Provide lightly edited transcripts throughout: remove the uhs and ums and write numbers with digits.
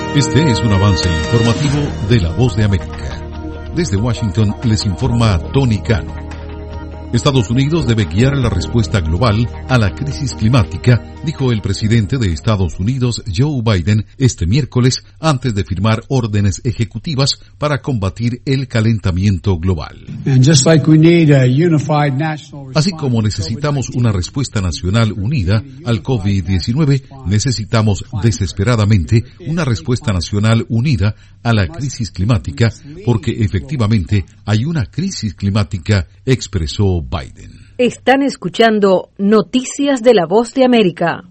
Este es un avance informativo de La Voz de América. Desde Washington les informa Tony Cano. Estados Unidos debe guiar la respuesta global a la crisis climática, dijo el presidente de Estados Unidos, Joe Biden, este miércoles, antes de firmar órdenes ejecutivas para combatir el calentamiento global. Así como necesitamos una respuesta nacional unida al COVID-19, necesitamos desesperadamente una respuesta nacional unida a la crisis climática, porque efectivamente hay una crisis climática, expresó Biden. Están escuchando Noticias de La Voz de América.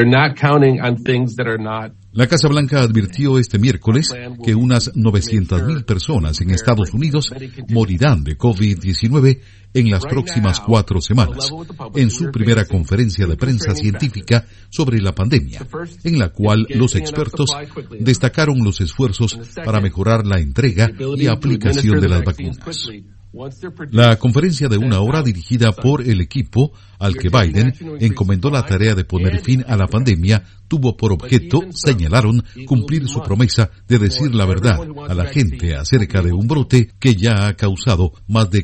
La Casa Blanca advirtió este miércoles que unas 900,000 personas en Estados Unidos morirán de COVID-19 en las próximas 4 semanas, en su primera conferencia de prensa científica sobre la pandemia, en la cual los expertos destacaron los esfuerzos para mejorar la entrega y aplicación de las vacunas. La conferencia de 1 hora dirigida por el equipo al que Biden encomendó la tarea de poner fin a la pandemia tuvo por objeto, señalaron, cumplir su promesa de decir la verdad a la gente acerca de un brote que ya ha causado más de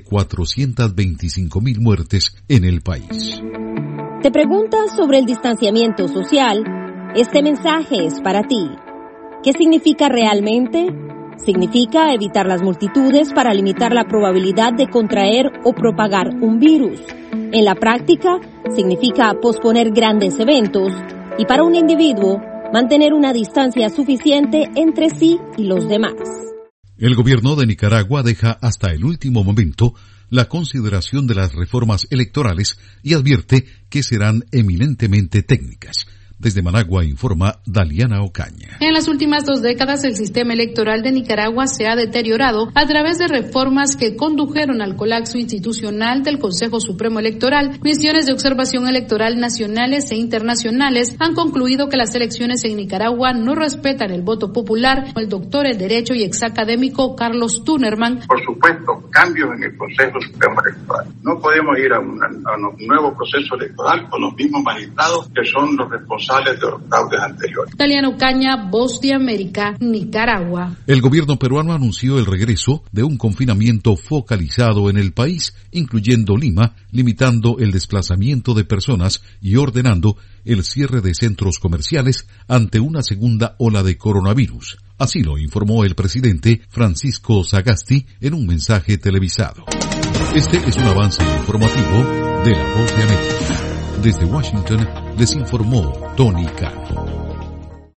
425,000 muertes en el país. ¿Te preguntas sobre el distanciamiento social? Este mensaje es para ti. ¿Qué significa realmente? Significa evitar las multitudes para limitar la probabilidad de contraer o propagar un virus. En la práctica, significa posponer grandes eventos y para un individuo, mantener una distancia suficiente entre sí y los demás. El gobierno de Nicaragua deja hasta el último momento la consideración de las reformas electorales y advierte que serán eminentemente técnicas. Desde Managua informa Daliana Ocaña. En las últimas 2 décadas el sistema electoral de Nicaragua se ha deteriorado a través de reformas que condujeron al colapso institucional del Consejo Supremo Electoral. Misiones de observación electoral nacionales e internacionales han concluido que las elecciones en Nicaragua no respetan el voto popular. El doctor en Derecho y exacadémico Carlos Tunerman. Por supuesto, cambios en el Consejo Supremo Electoral. No podemos ir a un nuevo proceso electoral con los mismos magistrados que son los responsables de los fraudes anteriores. Daliana Ocaña, Voz de América, Nicaragua. El gobierno peruano anunció el regreso de un confinamiento focalizado en el país, incluyendo Lima, limitando el desplazamiento de personas y ordenando el cierre de centros comerciales ante una segunda ola de coronavirus. Así lo informó el presidente Francisco Sagasti en un mensaje televisado. Este es un avance informativo de La Voz de América. Desde Washington les informó Tony Cano.